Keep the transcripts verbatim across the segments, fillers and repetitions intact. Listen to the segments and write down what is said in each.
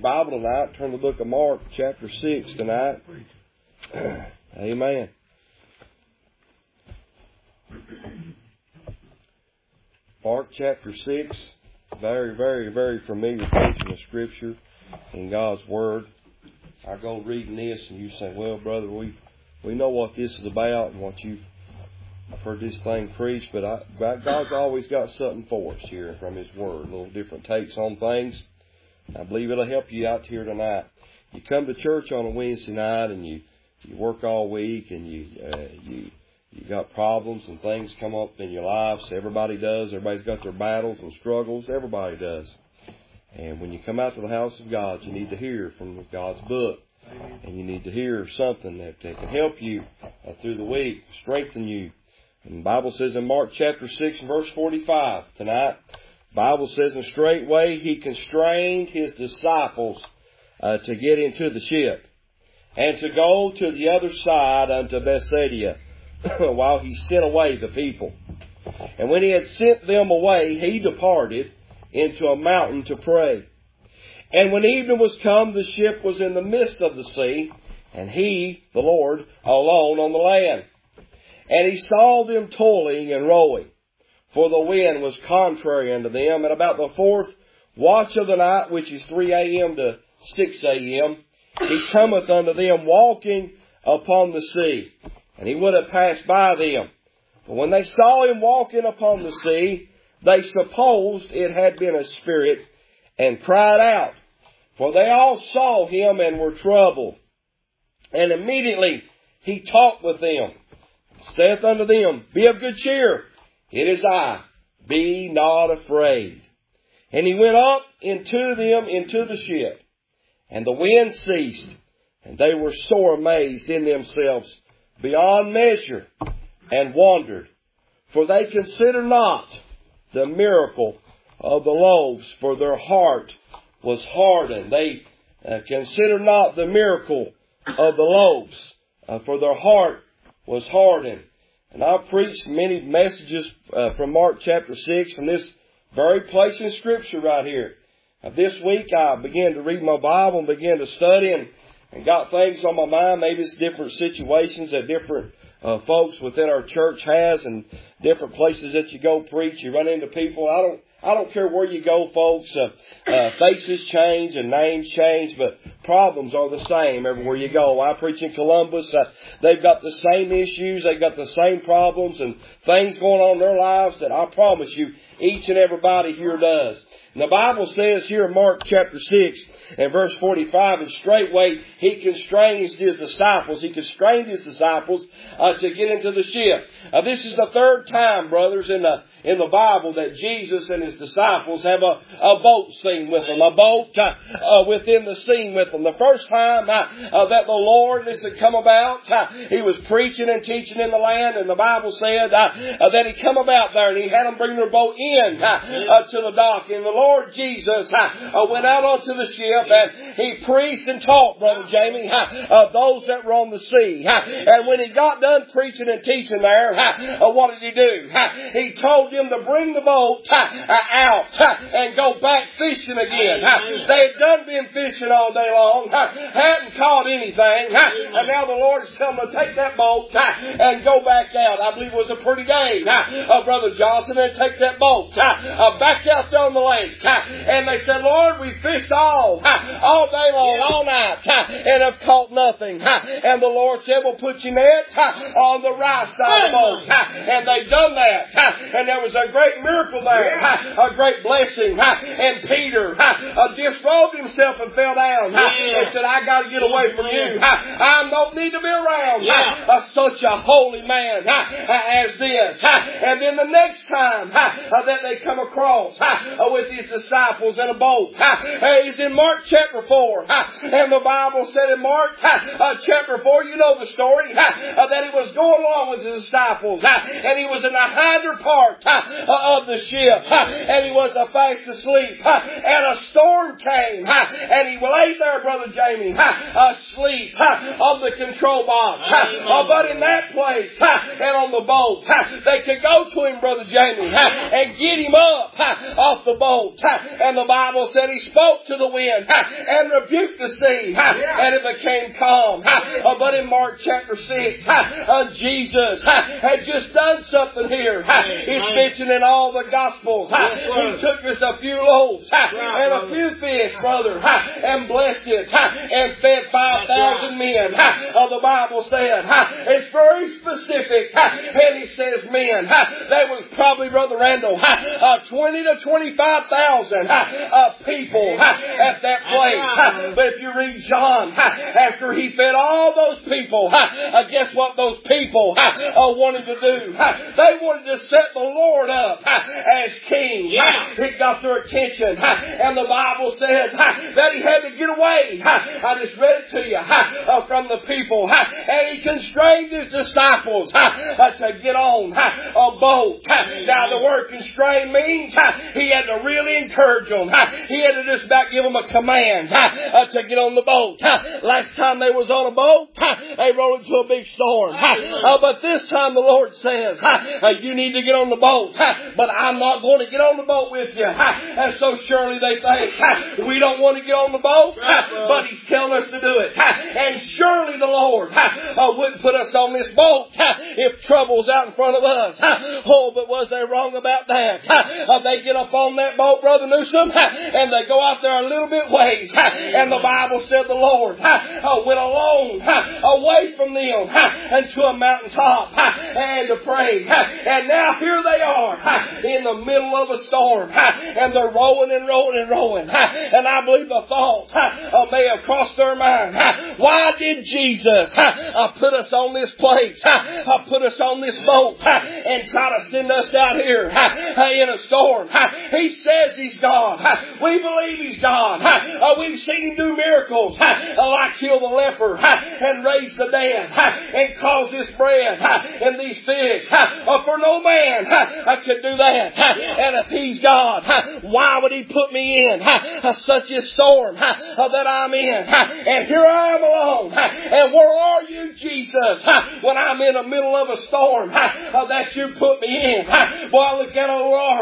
Bible tonight, turn to the book of Mark, chapter six tonight. Amen. Mark chapter six, very, very, very familiar portion of Scripture in God's Word. I go reading this and you say, well, brother, we we know what this is about and what you've heard this thing preached, but I, God's always got something for us here from His Word, little different takes on things. I believe it'll help you out here tonight. You come to church on a Wednesday night and you, you work all week and you uh, you you got problems and things come up in your lives. Everybody does. Everybody's got their battles and struggles. Everybody does. And when you come out to the house of God, you need to hear from God's book. And you need to hear something that, that can help you uh, through the week, strengthen you. And the Bible says in Mark chapter six and verse forty-five tonight, the Bible says, and straightway he constrained his disciples uh, to get into the ship and to go to the other side unto Bethsaida while he sent away the people. And when he had sent them away, he departed into a mountain to pray. And when evening was come, the ship was in the midst of the sea, and he, the Lord, alone on the land. And he saw them toiling and rowing, for the wind was contrary unto them. And about the fourth watch of the night, which is three a.m. to six a.m., he cometh unto them walking upon the sea. And he would have passed by them. But when they saw him walking upon the sea, they supposed it had been a spirit, and cried out. For they all saw him and were troubled. And immediately he talked with them, saith unto them, be of good cheer, it is I, be not afraid. And he went up into them into the ship, and the wind ceased, and they were sore amazed in themselves beyond measure, and wondered. For they considered not the miracle of the loaves, for their heart was hardened. They uh, considered not the miracle of the loaves, uh, for their heart was hardened. And I've preached many messages uh, from Mark chapter six from this very place in Scripture right here. Uh, this week I began to read my Bible and began to study and, and got things on my mind. Maybe it's different situations that different uh, folks within our church has, and different places that you go preach. You run into people. I don't I don't care where you go, folks. Uh, uh, faces change and names change, but problems are the same everywhere you go. I preach in Columbus. Uh, they've got the same issues. They've got the same problems and things going on in their lives that I promise you each and everybody here does. And the Bible says here in Mark chapter six and verse forty-five, and straightway he constrained his disciples. He constrained his disciples uh, to get into the ship. Uh, this is the third time, brothers, in the in the Bible that Jesus and his disciples have a, a boat scene with them, a boat uh, uh, within the scene with them. The first time uh, uh, that the Lord, this had come about, uh, he was preaching and teaching in the land, and the Bible said uh, uh, that he come about there and he had them bring their boat in uh, uh, to the dock. And the Lord Jesus uh, uh, went out onto the ship and he preached and taught, Brother Jamie, uh, uh, those that were on the sea. Uh, and when he got done preaching and teaching there, uh, uh, what did he do? Uh, he told them to bring the boat uh, uh, out uh, and go back fishing again. Uh, they had done been fishing all day long, uh, hadn't caught anything, uh, and now the Lord is telling them to take that boat uh, and go back out. I believe it was a pretty day, uh, uh, Brother Johnson, and take that boat uh, uh, back out there on the lake. Uh, and they said, Lord, we fished all, uh, all day long, all night, uh, and have caught nothing. Uh, and the Lord said, well, put your net uh, on the right side of the boat. Uh, and they done that. Uh, and there was a great miracle there, uh, a great blessing. Uh, and Peter uh, uh, disrobed himself and fell down uh, and said, I got to get away from you. Uh, I don't need to be around uh, uh, such a holy man uh, uh, as this. Uh, and then the next time uh, uh, that they come across uh, uh, with his disciples in a boat uh, is in Mark chapter four. Uh, and the Bible said in Mark uh, uh, chapter four, you know the story, uh, uh, that he was going along with his disciples uh, and he was in the hinder part uh, of the ship uh, and he was uh, fast asleep uh, and a storm came uh, and he lay there, Brother Jamie, uh, asleep uh, on the control box. Uh, uh, but in that place uh, and on the boat, uh, they could go to him, Brother Jamie, uh, and get him up uh, off the boat. Uh, and the Bible said he spoke to the wind uh, and and rebuked the sea, and it became calm. But in Mark chapter six, Jesus had just done something here. It's mentioned in all the Gospels. He took just a few loaves and a few fish, brother, and blessed it and fed five thousand men. The Bible said it's very specific, and he says men. That was probably, Brother Randall, twenty to twenty-five thousand people at that place. But if you read John, after he fed all those people, guess what those people wanted to do? They wanted to set the Lord up as king. It got their attention, and the Bible said that he had to get away. I just read it to you from the people, and he constrained his disciples to get on a boat. Now the word constrain means he had to really encourage them. He had to just about give them a command to get on the boat. Last time they was on a boat, they rolled into a big storm. But this time the Lord says, you need to get on the boat, but I'm not going to get on the boat with you. And so surely they think, we don't want to get on the boat, but He's telling us to do it. And surely the Lord wouldn't put us on this boat if trouble's out in front of us. Oh, but was they wrong about that? They get up on that boat, Brother Newsom, and they go out there a little bit ways. And the Bible said the Lord went along away from them and to a mountaintop and to pray. And now here they are in the middle of a storm, and they're rowing and rowing and rowing. And I believe the thought may have crossed their mind. Why did Jesus put us on this place, put us on this boat, and try to send us out here in a storm? He says He's God. We believe He's God. We've seen Him do miracles like heal the leper and raise the dead and cause this bread and these fish. For no man could do that. And if He's God, why would He put me in such a storm that I'm in? And here I am alone. And where are you, Jesus, when I'm in the middle of a storm that you put me in? Boy, I look at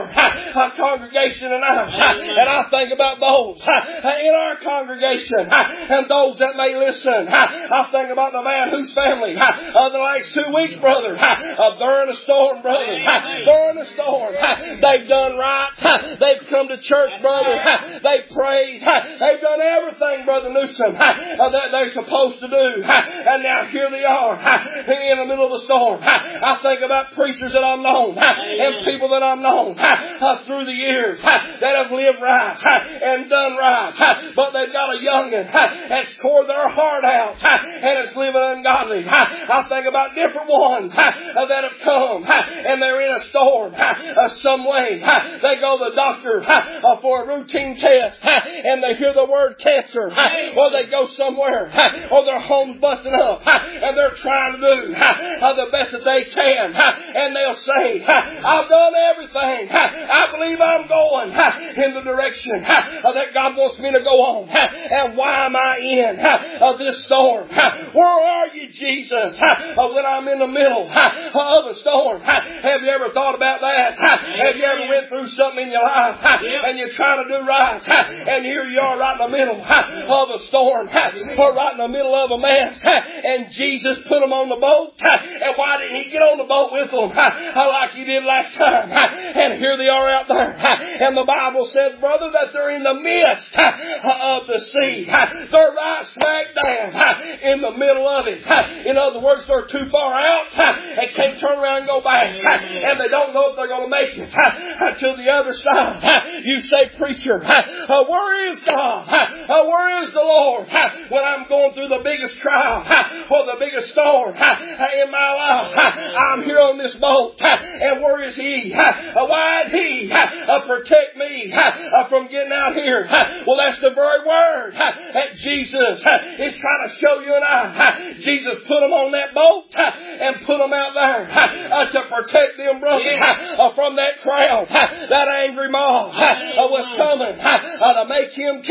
our congregation tonight, and I think about those in our congregation and those that may listen. I think about the man whose family the last two weeks, brother, they're in a storm, brother. They're in a storm. They've done right. They've come to church, brother. They've prayed. They've done everything, Brother Newsom, that they're supposed to do. And now here they are in the middle of a storm. I think about preachers that I've known and people that I've known through the years that have lived right and done right, but they've got a youngin' that's tore their heart out and it's living ungodly. I think about different ones that have come and they're in a storm some way. They go to the doctor for a routine test and they hear the word cancer, or they go somewhere, or their home's busting up and they're trying to do the best that they can, and they'll say, I've done everything. I believe I'm going in the direction that God wants me to go on. And why am I in this storm? Where are you, Jesus, when I'm in the middle of a storm? Have you ever thought about that? Have you ever went through something in your life and you're trying to do right, and here you are right in the middle of a storm, or right in the middle of a mess, and Jesus put them on the boat? And why didn't He get on the boat with them like He did last time? And here they are out there, and the Bible said, brother, that they're in the midst of the sea. They're right smack dab in the middle of it. In other words, they're too far out and can't turn around and go back, and they don't know if they're going to make it to the other side. You say, preacher, where is God? Where is the Lord when I'm going through the biggest trial or the biggest storm in my life? I'm here on this boat, and where is He? Why did He protect me from getting out here? Well, that's the very word that Jesus is trying to show you and I. Jesus put them on that boat and put them out there to protect them, brother, from that crowd. That angry mob was coming to make Him king.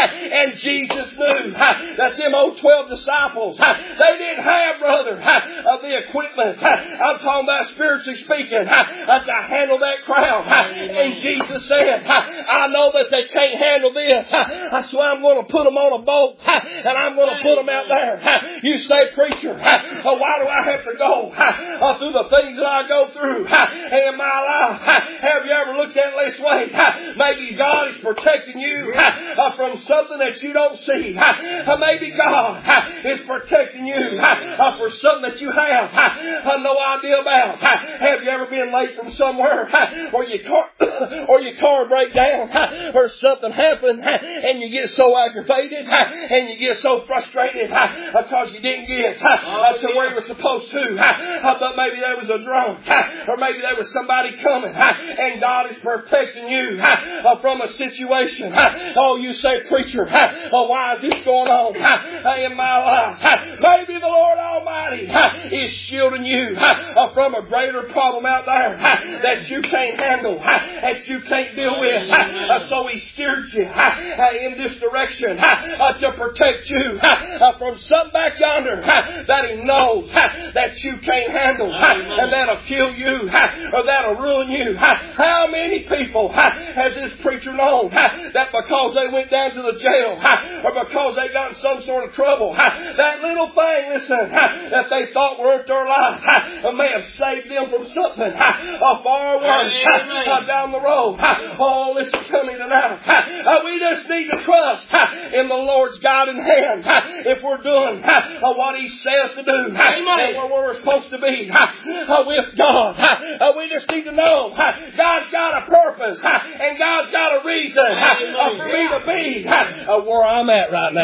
And Jesus knew that them old twelve disciples, they didn't have, brother, the equipment. I'm talking about spiritually speaking, to handle that crowd. And Jesus said, I know that they can't handle this. So I'm going to put them on a boat and I'm going to put them out there. You say, preacher, why do I have to go through the things that I go through in my life? Have you ever looked at it this way? Maybe God is protecting you from something that you don't see. Maybe God is protecting you for something that you have no idea about. Have you ever been late from somewhere, or your car, or your car break down, or something happened, and you get so aggravated, and you get so frustrated because you didn't get to where you were supposed to? But maybe there was a drunk, or maybe there was somebody coming, and God is protecting you from a situation. Oh, you say, preacher, oh, why is this going on in my life? Maybe the Lord Almighty is shielding you from a greater problem out there that you can't handle, that you can't deal with. So He steered you in this direction to protect you from something back yonder that He knows that you can't handle, and that'll kill you, or that'll ruin you. How many people has this preacher known that because they went down to the jail, or because they got in some sort of trouble, that little thing, listen, that they thought were their life may have saved them from something far worse down the road? Oh, listen to me tonight. We just need to trust in the Lord's guiding hand if we're doing what He says to do, and where we're supposed to be with God. We just need to know God's got a purpose, and God's got a reason for me to be where I'm at right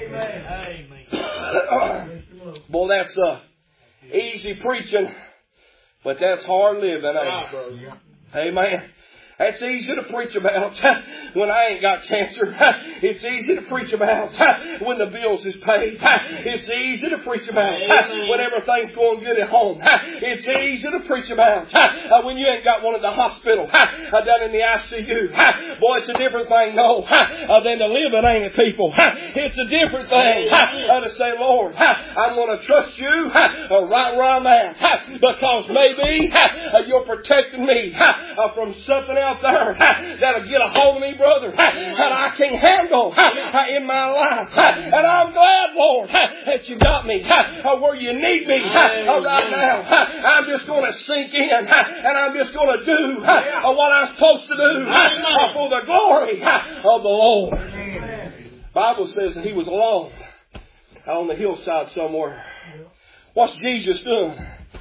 now. Boy, that's uh, easy preaching, but that's hard living. Ain't it? Amen. That's easy to preach about when I ain't got cancer. It's easy to preach about when the bills is paid. It's easy to preach about when everything's going good at home. It's easy to preach about when you ain't got one in the hospital down in the I C U. Boy, it's a different thing, no, than to live it, ain't it, people? It's a different thing to say, Lord, I'm going to trust you right where I'm at, because maybe you're protecting me from something else there that'll get a hold of me, brother, that I can handle in my life. And I'm glad, Lord, that you got me where you need me right now. I'm just going to sink in, and I'm just going to do what I'm supposed to do for the glory of the Lord. The Bible says that He was alone on the hillside somewhere. What's Jesus doing?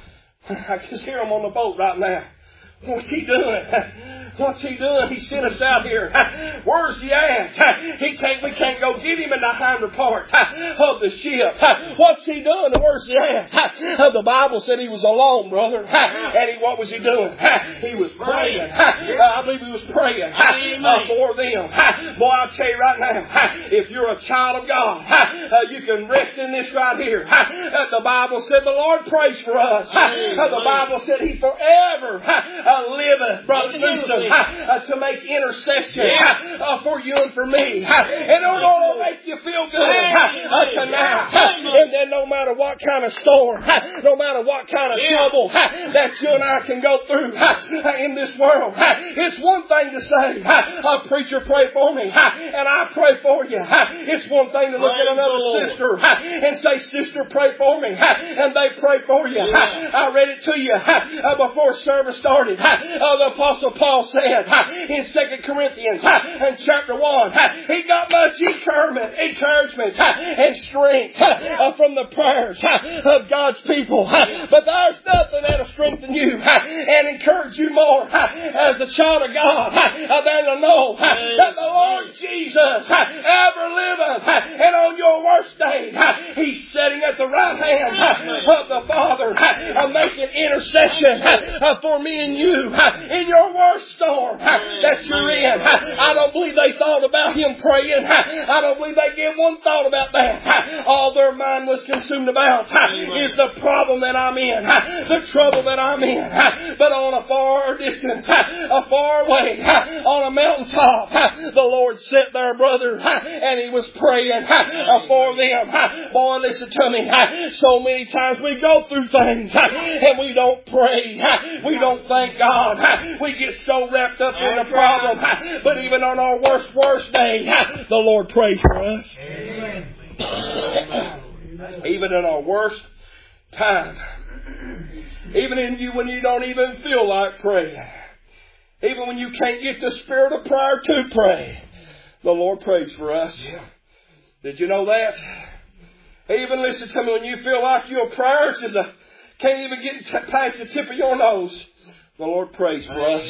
I can hear Him on the boat right now. What's He doing? What's He doing? He sent us out here. Where's He at? He can't, we can't go get Him in the hinder part of the ship. What's He doing? Where's He at? The Bible said He was alone, brother. And he, what was He doing? He was praying. I believe He was praying for them. Boy, I'll tell you right now, if you're a child of God, you can rest in this right here. The Bible said the Lord prays for us. The Bible said He forever liveth, Brother Newsom, to make intercession uh, for you and for me. And it'll make you feel good uh, tonight. And then no matter what kind of storm, no matter what kind of trouble that you and I can go through in this world, it's one thing to say, uh, preacher, pray for me, and I pray for you. It's one thing to look at another sister and say, sister, pray for me, and they pray for you. I read it to you uh, before service started. Uh, the Apostle Paul said in Second Corinthians in chapter one, he got much encouragement, encouragement and strength from the prayers of God's people. But there's nothing that'll strengthen you and encourage you more as a child of God than to know that the Lord Jesus ever liveth, and on your worst day He sitting at the right hand of the Father, making intercession for me and you in your worst storm that you're in. I don't believe they thought about Him praying. I don't believe they gave one thought about that. All their mind was consumed about is the problem that I'm in, the trouble that I'm in. But on a far distance, a far way, on a mountaintop, the Lord sat there, brother, and He was praying for them. Boy, listen to me. So many times we go through things and we don't pray. We don't thank God. We get so wrapped up in the problem. But even on our worst, worst day, the Lord prays for us. Amen. Even in our worst time. Even in you when you don't even feel like praying. Even when you can't get the spirit of prayer to pray. The Lord prays for us. Did you know that? Even listen to me, when you feel like your prayers is a, can't even get t- past the tip of your nose, the Lord prays for us.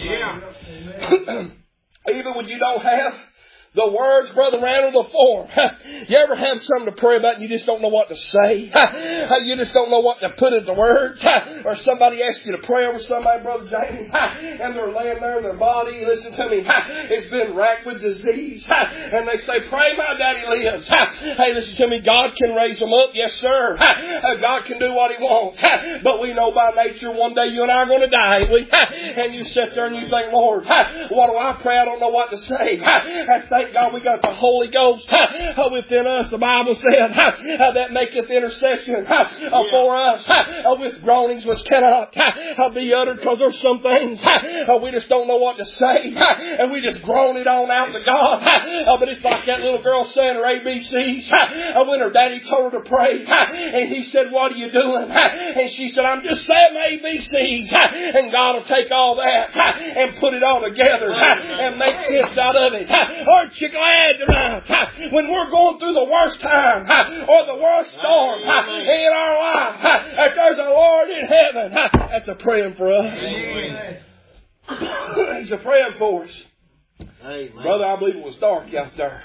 Even when you don't have the words, Brother Randall, the form. You ever have something to pray about and you just don't know what to say? You just don't know what to put into words? Or somebody asks you to pray over somebody, Brother Jamie, and they're laying there in their body, listen to me, it's been racked with disease. And they say, pray my daddy lives. Hey, listen to me, God can raise them up. Yes, sir. God can do what He wants. But we know by nature one day you and I are going to die. We, and you sit there and you think, Lord, what do I pray? I don't know what to say. And thank God we got the Holy Ghost within us. The Bible said that maketh intercession for us with groanings which cannot be uttered, because there's some things we just don't know what to say, and we just groan it on out to God. But it's like that little girl saying her A B Cs when her daddy told her to pray, and he said, what are you doing? And she said, I'm just saying A B Cs, and God will take all that and put it all together and make sense out of it. Aren't you glad tonight when we're going through the worst time or the worst storm in our life that there's a Lord in heaven that's a praying for us? Amen. He's a praying for us. Amen. Brother, I believe it was dark out there.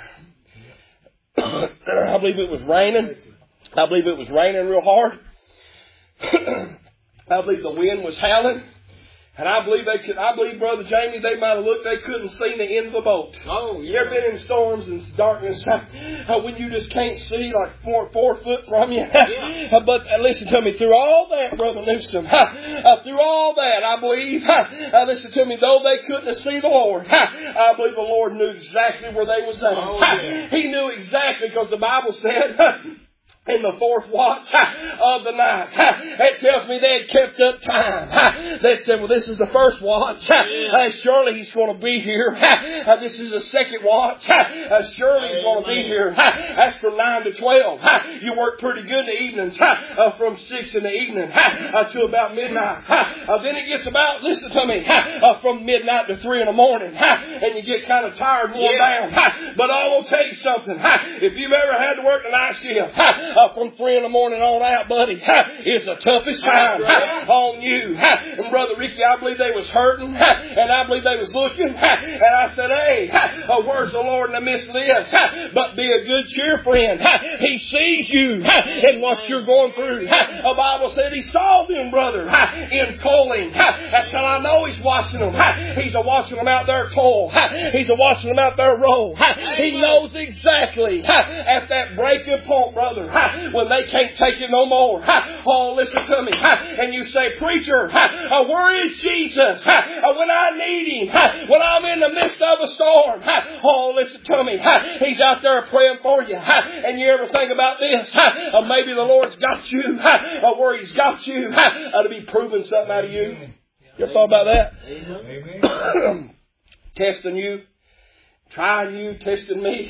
I believe it was raining. I believe it was raining real hard. I believe the wind was howling. And I believe they could, I believe, Brother Jamie, they might have looked, they couldn't see the end of the boat. Oh, yeah. You ever been in storms and darkness uh, when you just can't see like four, four foot from you? Yeah. uh, but uh, listen to me, through all that, Brother Newsom, uh, through all that, I believe, uh, listen to me, though they couldn't see the Lord, I believe the Lord knew exactly where they was at. Oh, yeah. He knew exactly, because the Bible said, in the fourth watch of the night, it tells me they had kept up time. They said, well, this is the first watch. Uh, surely He's going to be here. Uh, this is the second watch. Uh, surely He's going to be here. That's from nine to twelve. You work pretty good in the evenings, uh, from six in the evening uh, to about midnight. Uh, then it gets about, listen to me, uh, from midnight to three in the morning. And you get kind of tired and worn yeah. down. But I will tell you something. If you've ever had to work the night shift, Uh, from three in the morning on out, buddy, it's the toughest time on you. And Brother Ricky, I believe they was hurting, and I believe they was looking, and I said, hey, uh, where's the Lord in the midst of this? But be a good cheer, friend. He sees you in what you're going through. The Bible said He saw them, brother, in toiling. That's how I know He's watching them. He's a watching them out there toil. He's a watching them out there roll. He knows exactly at that breaking point, brother, when they can't take it no more. Oh, listen to me. And you say, preacher, where is Jesus when I need Him? When I'm in the midst of a storm. Oh, listen to me. He's out there praying for you. And you ever think about this? Maybe the Lord's got you where He's got you to be proving something out of you. You ever thought about that? Amen. Testing you, trying you, testing me.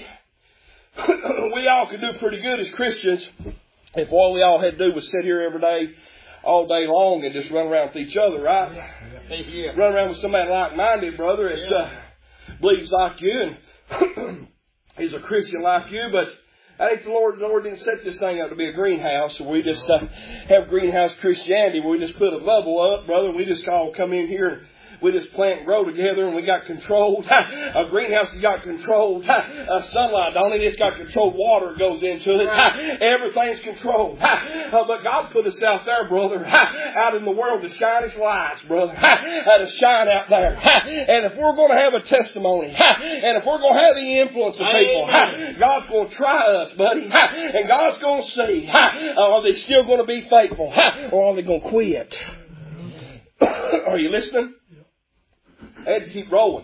We all could do pretty good as Christians if all we all had to do was sit here every day, all day long, and just run around with each other, right? Yeah. Run around with somebody like-minded, brother, that yeah. uh, believes like you and is a Christian like you, but I think the Lord, the Lord didn't set this thing up to be a greenhouse, so we just uh, have greenhouse Christianity where we just put a bubble up, brother, and we just all come in here and we just plant and grow together and we got controlled. A greenhouse has got controlled. A sunlight on it, it's got controlled water goes into it. Everything's controlled. But God put us out there, brother, out in the world to shine His lights, brother. To shine out there. And if we're going to have a testimony, and if we're going to have the influence of people, God's going to try us, buddy. And God's going to see, are they still going to be faithful? Or are they going to quit? Are you listening? I had to keep rowing.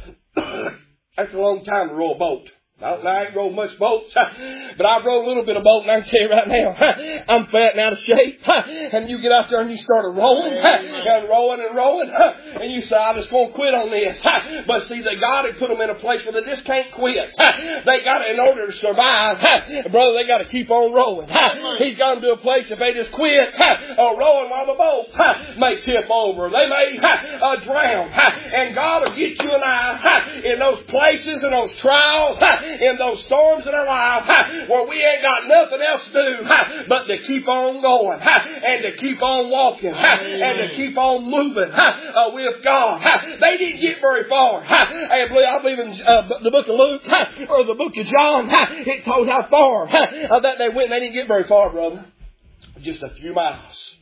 That's a long time to row a boat. I, I ain't rowed much boats, but I've rowed a little bit of boat, and I can tell you right now, I'm fat and out of shape. And you get out there and you start rowing, and rowing and rowing, and you say, I'm just going to quit on this. But see, that God had put them in a place where they just can't quit. They got to, in order to survive, brother, they got to keep on rowing. He's got them to a place if they just quit uh, rowing while the boat may tip over. They may uh, drown. And God will get you and I in those places and those trials, in those storms in our life where we ain't got nothing else to do but to keep on going and to keep on walking and to keep on moving uh, with God. They didn't get very far. I believe, I believe in uh, the book of Luke or the book of John. It told how far uh, that they went. They didn't get very far, brother. Just a few miles.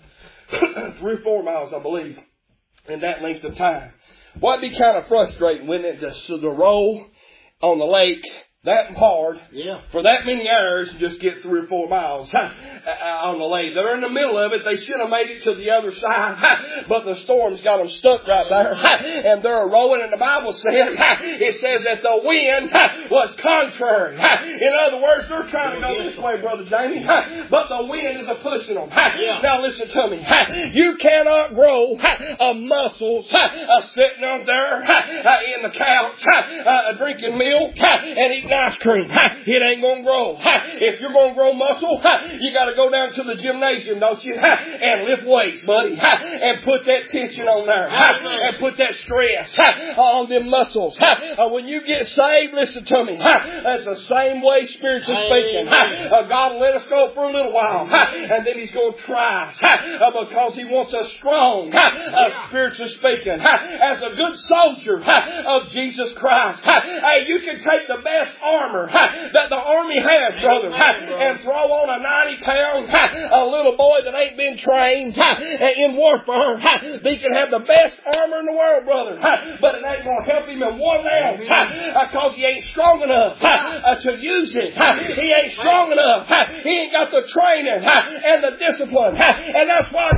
Three or four miles, I believe, in that length of time. Well, it'd be kind of frustrating, wouldn't it, just to row on the lake that hard yeah. for that many hours and just get three or four miles uh, on the lake. They're in the middle of it. They should have made it to the other side, but the storm's got them stuck right there, and they're rowing. And the Bible says, it says that the wind was contrary. In other words, they're trying to go this way, Brother Jamie, but the wind is a pushing them. Yeah. Now listen to me. You cannot grow uh, muscles uh, sitting on there uh, in the couch uh, drinking milk and eating ice cream. It ain't going to grow. If you're going to grow muscle, you got to go down to the gymnasium, don't you? And lift weights, buddy. And put that tension on there. And put that stress on them muscles. When you get saved, listen to me. That's the same way spiritually speaking. God will let us go for a little while. And then He's going to try us. Because He wants us strong, spiritually speaking. As a good soldier of Jesus Christ. Hey, you can take the best armor that the army has, brother, and throw on a ninety pound a little boy that ain't been trained in warfare. He can have the best armor in the world, brother, but it ain't going to help him in one ounce because he ain't strong enough to use it. He ain't strong enough. He ain't got the training and the discipline, and that's why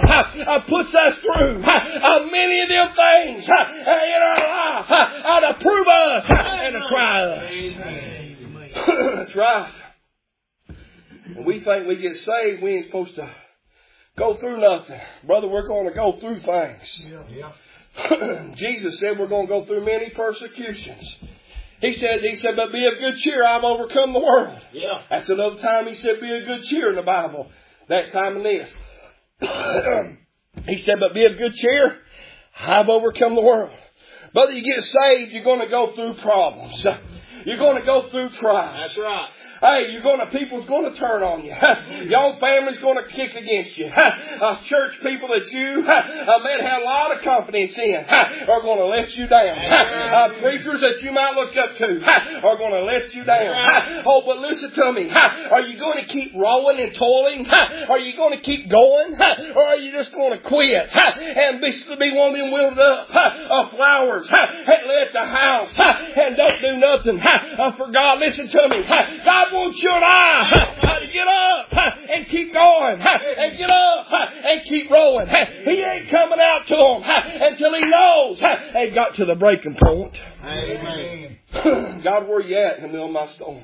God puts us through many of them things in our life to prove us and to try us. That's right. When we think we get saved, we ain't supposed to go through nothing. Brother, we're going to go through things. Yeah. Yeah. Jesus said we're going to go through many persecutions. He said, He said, but be of good cheer, I've overcome the world. Yeah. That's another time He said, be of good cheer in the Bible. That time in this. He said, but be of good cheer, I've overcome the world. Brother, you get saved, you're going to go through problems. You're going to go through trials. That's right. Hey, you're going to, people's going to turn on you. Your family's going to kick against you. Uh, church people that you uh, may have a lot of confidence in are going to let you down. Uh, preachers that you might look up to are going to let you down. Oh, but listen to me. Are you going to keep rowing and toiling? Are you going to keep going? Or are you just going to quit and be, be one of them wilted up uh, flowers and let the house and don't do nothing uh, for God? Listen to me. God wants you and I to get up and keep going and get up and keep rolling. He ain't coming out to them until He knows they've got to the breaking point. Amen. God, where you at in the middle of my storm?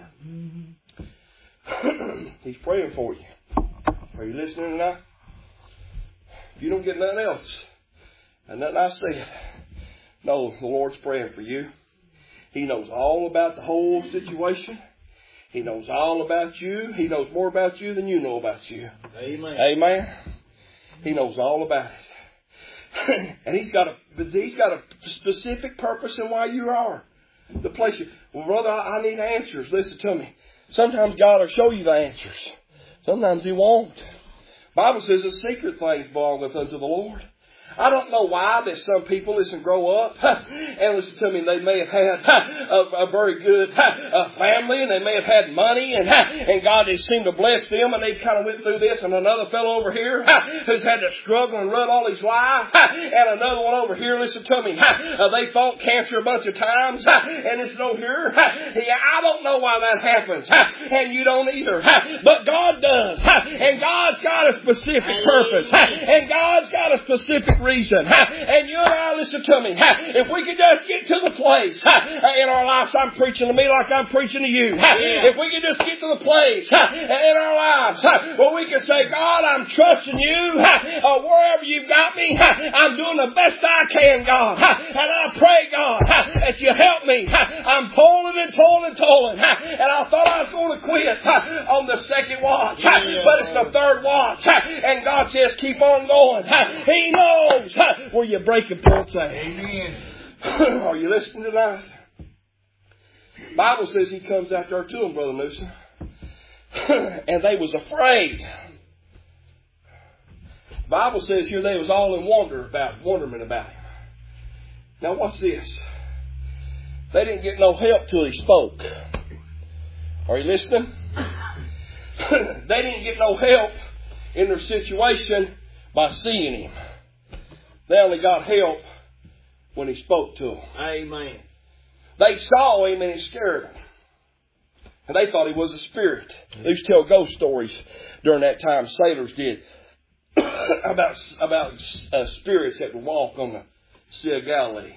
He's praying for you. Are you listening tonight? If you don't get nothing else and nothing I said, no, the Lord's praying for you. He knows all about the whole situation. He knows all about you. He knows more about you than you know about you. Amen. Amen. He knows all about it. And He's got a He's got a specific purpose in why you are the place you. Well, brother, I need answers. Listen to me. Sometimes God will show you the answers. Sometimes He won't. The Bible says the secret things belongeth unto the Lord. I don't know why that some people, listen, grow up and listen to me, they may have had a, a very good a family and they may have had money and and God has seemed to bless them and they kind of went through this, and another fellow over here who's had to struggle and run all his life, and another one over here, listen to me, they fought cancer a bunch of times and it's no here. I don't know why that happens, and you don't either, but God does, and God's got a specific purpose, and God's got a specific reason. And you and I, listen to me, if we could just get to the place in our lives, I'm preaching to me like I'm preaching to you, if we could just get to the place in our lives where we can say, God, I'm trusting you, wherever you've got me, I'm doing the best I can, God, and I pray, God, that you help me. I'm toiling and toiling and toiling, and I thought I was going to quit on the second watch, but it's the third watch, and God says keep on going. He knows where your breaking point's at. Amen. Are you listening tonight? The Bible says He comes out there to them, Brother Newsom, and they was afraid. The Bible says here they was all in wonder about wonderment about Him. Now watch this. They didn't get no help till He spoke. Are you listening? They didn't get no help in their situation by seeing Him. They only got help when He spoke to them. Amen. They saw Him and it scared them. And they thought He was a spirit. They used to tell ghost stories during that time. Sailors did. about about uh, spirits that would walk on the Sea of Galilee.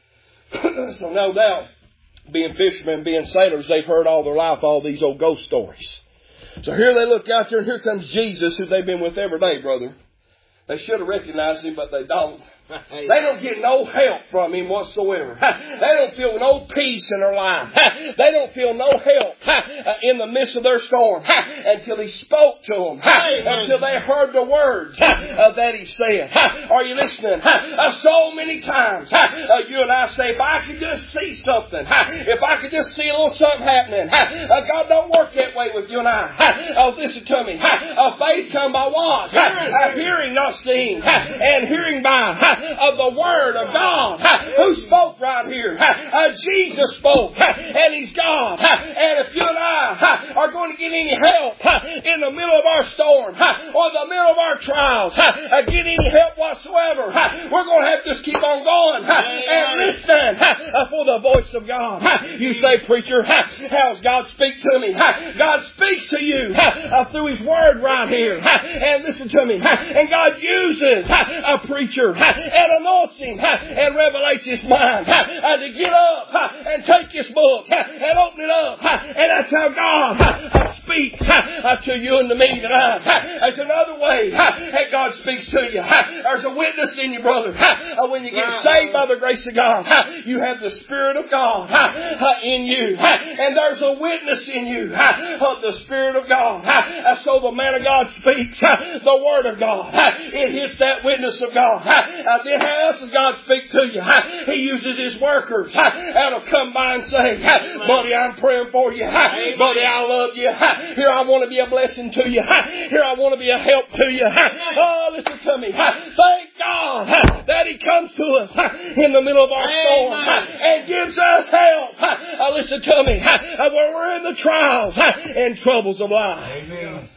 So no doubt, being fishermen, being sailors, they've heard all their life all these old ghost stories. So here they look out there, and here comes Jesus, who they've been with every day, brother. They should have recognized Him, but they don't. They don't get no help from Him whatsoever. They don't feel no peace in their life. They don't feel no help in the midst of their storm until He spoke to them, until they heard the words that He said. Are you listening? So many times you and I say, if I could just see something, if I could just see a little something happening. God don't work that way with you and I. Oh, listen to me. Faith come by what? Hearing, not seeing, and hearing by of the Word of God. Who spoke right here? Uh, Jesus spoke, and He's God. And if you and I are going to get any help in the middle of our storm or the middle of our trials, uh, get any help whatsoever, we're going to have to just keep on going and listen for the voice of God. You say, preacher, how does God speak to me? God speaks to you through His Word right here. And listen to me. And God uses a preacher and anoints him and revelates his mind to get up and take his book and open it up. And that's how God speaks to you and to me tonight. There's another way that God speaks to you. There's a witness in you, brother. When you get saved by the grace of God, you have the Spirit of God in you. And there's a witness in you of the Spirit of God. So the man of God speaks the Word of God. It hits that witness of God. Then how else does God speak to you? He uses His workers that'll come by and say, buddy, I'm praying for you. Buddy, I love you. Here, I want to be a blessing to you. Here, I want to be a help to you. Oh, listen to me. Thank God that He comes to us in the middle of our storm and gives us help. Uh, listen to me. Uh, when we're in the trials and troubles of life. Amen.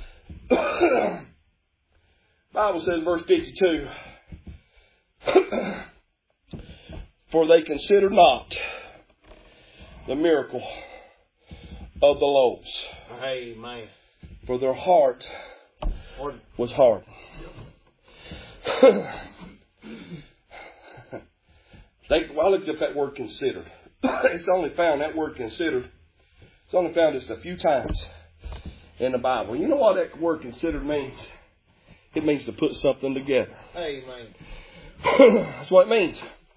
Bible says, verse fifty-two, for they consider not the miracle of the loaves. Amen. For their heart was hard. They, well, I looked up that word considered. It's only found, that word considered, it's only found just a few times in the Bible. You know what that word considered means? It means to put something together. Amen. That's what it means.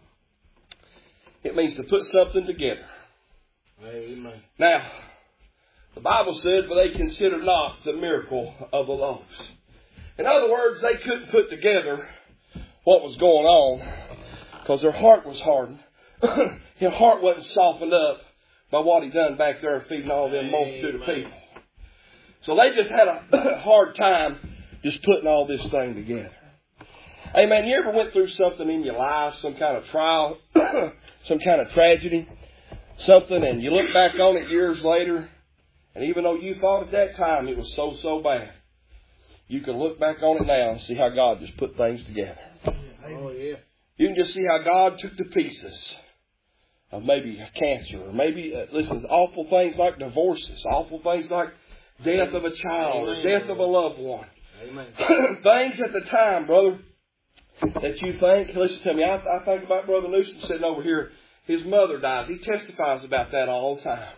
It means to put something together. Amen. Now, the Bible said, but they considered not the miracle of the loaves. In other words, they couldn't put together what was going on because their heart was hardened. Their heart wasn't softened up by what He done back there feeding all them multitude of people. So they just had a hard time just putting all this thing together. Hey man, you ever went through something in your life, some kind of trial, some kind of tragedy, something, and you look back on it years later, and even though you thought at that time it was so, so bad, you can look back on it now and see how God just put things together. Oh, yeah. You can just see how God took the pieces of maybe cancer, or maybe, uh, listen, awful things like divorces, awful things like death of a child, or death of a loved one. Amen. Things at the time, brother, that you think, listen to me, I, I think about Brother Newsom sitting over here. His mother dies. He testifies about that all the time.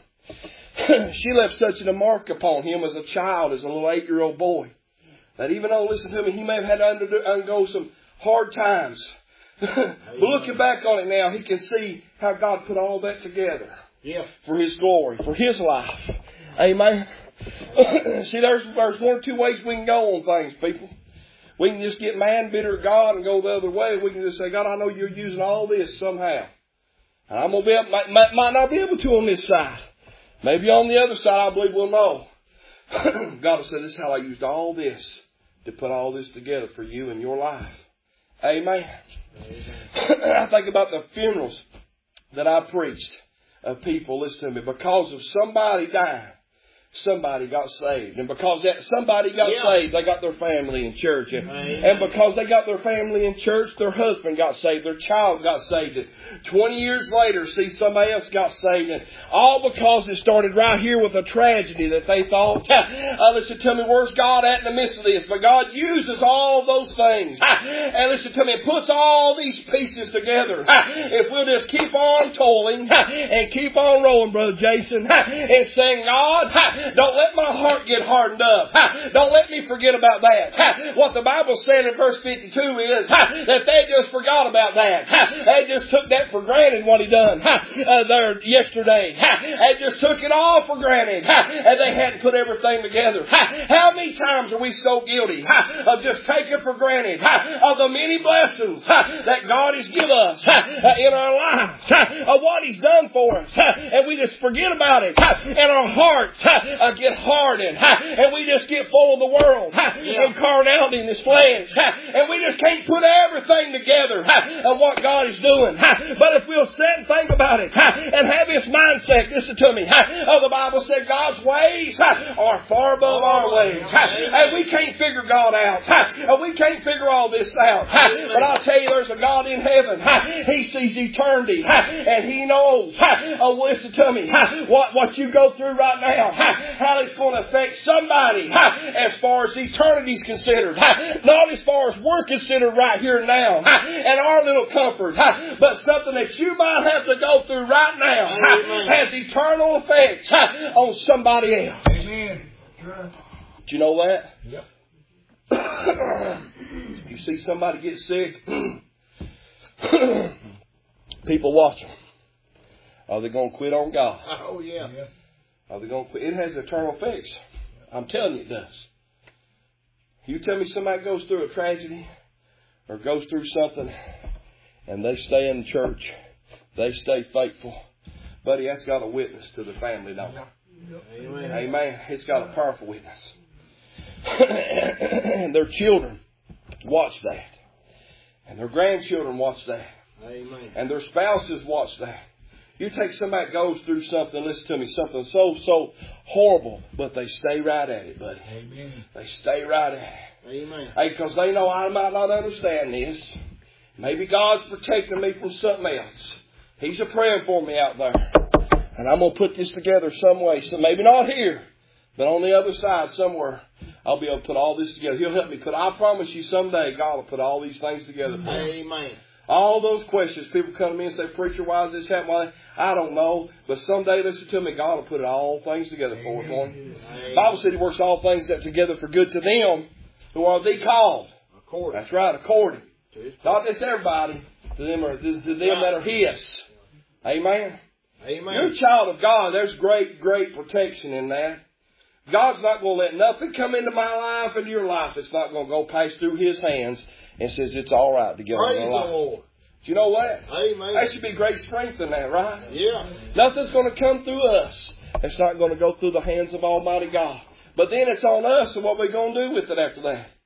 She left such a mark upon him as a child, as a little eight-year-old boy, that even though, listen to me, he may have had to under, undergo some hard times. But looking back on it now, he can see how God put all that together. Yeah. For His glory, for His life. Amen. See, there's, there's one or two ways we can go on things, people. We can just get mad and bitter at God and go the other way. We can just say, God, I know you're using all this somehow. And I'm gonna be able, might, might, might not be able to on this side. Maybe on the other side, I believe we'll know. God has said, this is how I used all this to put all this together for you and your life. Amen. Amen. I think about the funerals that I preached of people, listen to me, because of somebody dying. Somebody got saved. And because that somebody got yeah. saved, they got their family in church. And, and because they got their family in church, their husband got saved. Their child got saved. And twenty years later, see, somebody else got saved. And all because it started right here with a tragedy that they thought, uh, listen to me, where's God at in the midst of this? But God uses all those things. And listen to me, it puts all these pieces together. If we'll just keep on toiling and keep on rolling, Brother Jason, and saying, God, don't let my heart get hardened up. Don't let me forget about that. What the Bible said in verse fifty-two is that they just forgot about that. They just took that for granted, what He done uh, there yesterday. They just took it all for granted. And they hadn't put everything together. How many times are we so guilty of just taking for granted of the many blessings that God has given us in our lives, of what He's done for us, and we just forget about it, and our hearts Uh, get hardened, and we just get full of the world yeah. and carnality in this flesh, and we just can't put everything together of what God is doing. But if we'll sit and think about it and have this mindset, listen to me, oh, the Bible said God's ways are far above our ways, and we can't figure God out. We can't figure all this out. But I'll tell you, there's a God in heaven. He sees eternity, and He knows. Oh, listen to me, what what you go through right now, how it's going to affect somebody as far as eternity is considered. Not as far as we're considered right here and now and our little comfort, but something that you might have to go through right now Amen. Has eternal effects on somebody else. Amen. Do you know that? Yep. You see somebody get sick, people watch them. Are they going to quit on God? Oh, yeah. yeah. Are they going to quit? It has eternal effects. I'm telling you it does. You tell me somebody goes through a tragedy or goes through something and they stay in the church, they stay faithful. Buddy, that's got a witness to the family, don't it? Amen. Amen. It's got a powerful witness. And their children watch that. And their grandchildren watch that. Amen. And their spouses watch that. You take somebody that goes through something, listen to me, something so, so horrible, but they stay right at it, buddy. Amen. They stay right at it. Amen. Hey, because they know I might not understand this. Maybe God's protecting me from something else. He's a praying for me out there. And I'm going to put this together some way. So maybe not here, but on the other side somewhere, I'll be able to put all this together. He'll help me put, I promise you someday God will put all these things together for me. Amen. All those questions, people come to me and say, preacher, why is this happening? Why? I don't know. But someday, listen to me, God will put all things together for us. The Bible said He works all things that together for good to them who are the called. According. That's right, according. Not just everybody, to them, are, to, to them that are His. Amen. Amen. You're a child of God. There's great, great protection in that. God's not going to let nothing come into my life and your life. It's not going to go pass through His hands and says it's all right to get on your life. Lord. Do you know what? Amen. That should be great strength in that, right? Yeah. Nothing's going to come through us. It's not going to go through the hands of Almighty God. But then it's on us and what we're going to do with it after that.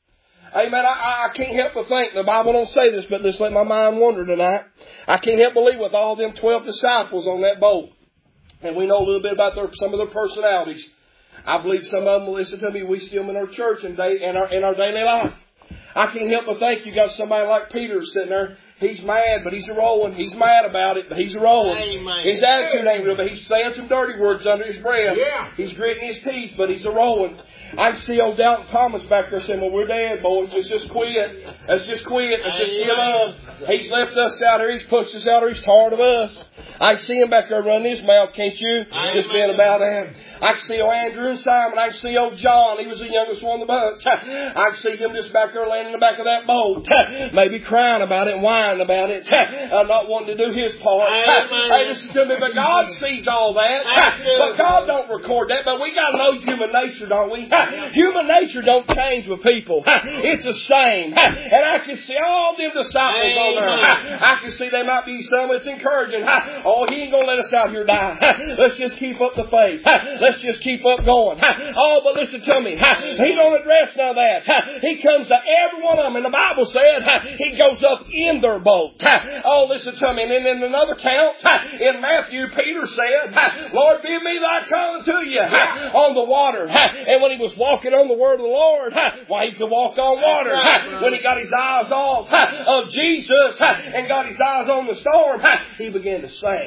Amen. I, I can't help but think, the Bible don't say this, but just let my mind wander tonight. I can't help but believe with all them twelve disciples on that boat, and we know a little bit about their, some of their personalities. I believe some of them will listen to me. We see them in our church and day, in our in our daily life. I can't help but think you got somebody like Peter sitting there. He's mad, but he's a rolling. He's mad about it, but he's a rolling. Amen. His attitude ain't real, but he's saying some dirty words under his breath. Yeah. He's gritting his teeth, but he's a rolling. I can see old Doubting Thomas back there saying, well, we're dead, boys. Let's just quit. Let's just quit. Let's just give up. He's left us out there. He's pushed us out there. He's tired of us. I can see him back there running his mouth, can't you? Just being about that. I can see old Andrew and Simon. I can see old John. He was the youngest one of the bunch. I can see him just back there laying in the back of that boat. Maybe crying about it and whining about it. Uh, not wanting to do his part. Hey, listen to me, but God sees all that. But God don't record that. But we got to know human nature, don't we? Human nature don't change with people. It's the same. And I can see all them disciples on there. I can see there might be some that's encouraging. Oh, he ain't going to let us out here die. Let's just keep up the faith. Let's just keep up going. Oh, but listen to me. He don't address none of that. He comes to every one of them. And the Bible said he goes up in their boat. Oh, listen to me. And then in another count, in Matthew, Peter said, Lord, bid me thy come to you on the water. And when he was walking on the word of the Lord, why, he could walk on water. When he got his eyes off of Jesus and got his eyes on the storm, he began to sing.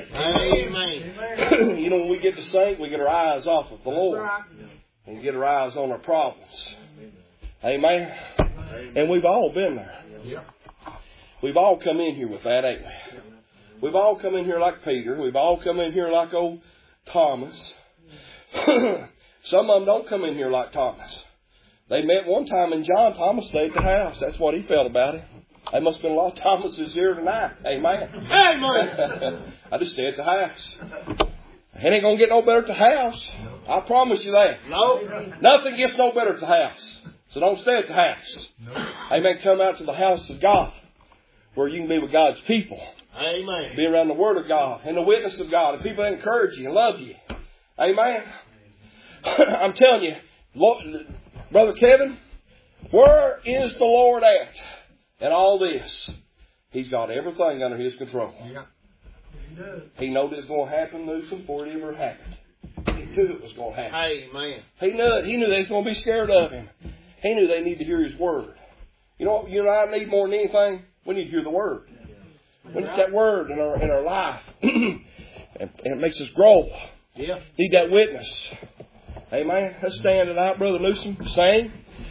Amen. You know, when we get to sing, we get our eyes off of the Lord and get our eyes on our problems. Amen. And we've all been there. We've all come in here with that, ain't we? We've all come in here like Peter. We've all come in here like old Thomas. Some of them don't come in here like Thomas. They met one time in John. Thomas stayed at the house. That's what he felt about it. There must have been a lot of Thomases here tonight. Amen. Amen. I just stay at the house. It ain't going to get no better at the house. I promise you that. No. Nothing gets no better at the house. So don't stay at the house. Amen. Come out to the house of God, where you can be with God's people. Amen. Be around the Word of God and the witness of God. And people that encourage you and love you. Amen. I'm telling you, Lord, Brother Kevin, where is the Lord at in all this? He's got everything under His control. Yeah. He knew it was going to happen, Newsom, before it ever happened. He knew it was going to happen. Amen. He knew it. He knew they was going to be scared of Him. He knew they need to hear His Word. You know what you and I need more than anything? We need to hear the Word. We need that Word in our in our life. and, and it makes us grow. Yeah. Need that witness. Amen. Let's stand tonight, Brother Newsom. Sing.